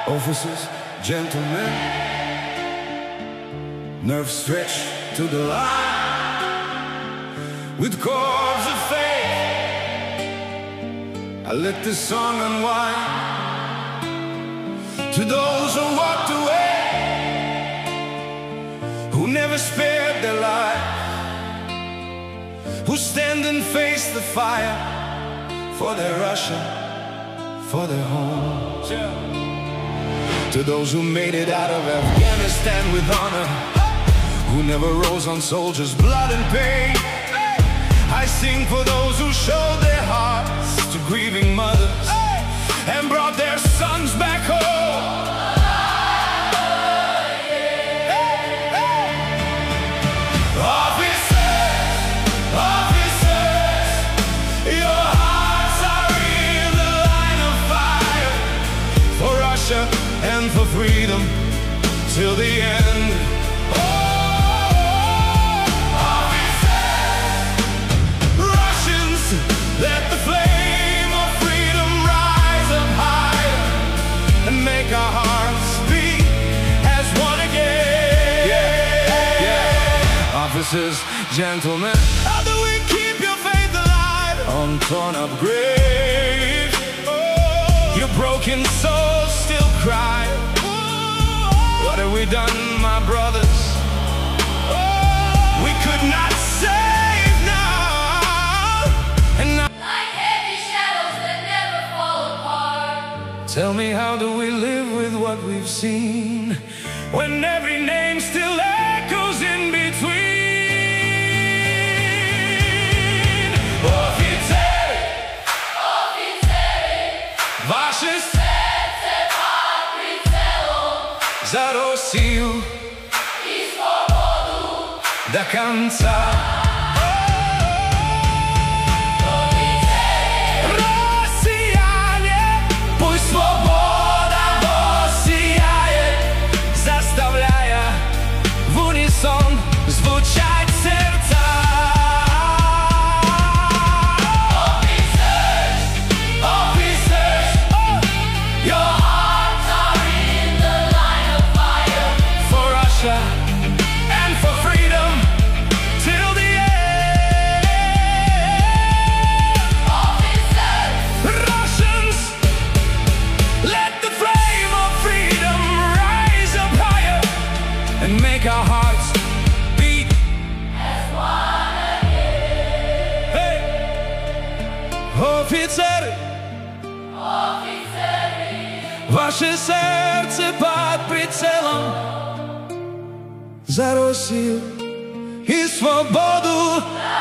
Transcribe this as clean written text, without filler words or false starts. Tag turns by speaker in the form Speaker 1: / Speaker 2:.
Speaker 1: Officers, gentlemen, nerves stretched to the line. With chords of faith, I let this song unwind. To those who walked away, who never spared their life, who stand and face the fire for their Russia, for their homes. To those who made it out of Afghanistan with honor, who never rose on soldiers' blood and pain. I sing for those who showed their hearts to grieving mothers and brought their sons back home. And for freedom till the end. Officers, Russians, let the flame of freedom rise up higher and make our hearts beat as one again. Officers, gentlemen, how do we keep your faith alive on torn up graves? Your broken souls still cry. What have we done, my brothers? We could not save now. And now,
Speaker 2: like heavy shadows that never fall apart.
Speaker 1: tell me, how do we live with what we've seen when every name still echoes in between? Oficery, Ваши
Speaker 2: serce pod прицелом
Speaker 1: за Россию
Speaker 2: и свободу.
Speaker 1: до конца. Россияне, пусть свобода воссияет, заставляя в унисон звучать сердца. Officers, your
Speaker 2: Hearts are in the line of fire.
Speaker 1: for Russia and for freedom till the end.
Speaker 2: Officers,
Speaker 1: Russians, let the flame of freedom rise up higher and make our hearts beat
Speaker 2: as one again.
Speaker 1: Hey! Офицеры,
Speaker 2: Officers,
Speaker 1: ваше сердце под прицелом за Россию и свободу.